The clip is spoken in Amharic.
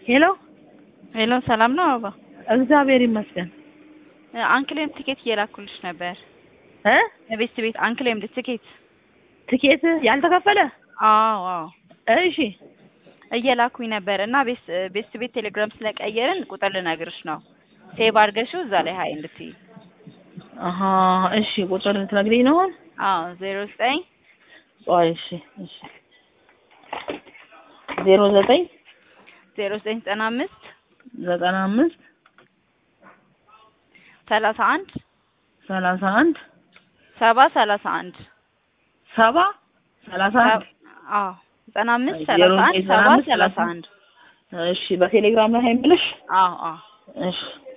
ሄሎ ሄሎ ሰላም ነው አባ? እግዚአብሔር ይመስገን። አንክሌም ትኬት እየላኩልሽ ነበር። ቤት አንክሌም ትኬት ያልተከፈለ? አዎ አዎ። እሺ እየላኩኝ ነበር እና ቤት ቴሌግራም ስለቀየርን ቁጥር ልነግርሽ ነው። ሴቭ አድርገሽው እዛ ላይ ሀይ እንድትይ። አሃ እሺ ቁጥር ትነግሪኝ ነው? አዎ 09 እሺ እሺ 09 0995 95 31 31 731 731 አዎ 95 31 731 እሺ በቴሌግራም ላይ ሀይምልሽ? አዎ አዎ እሺ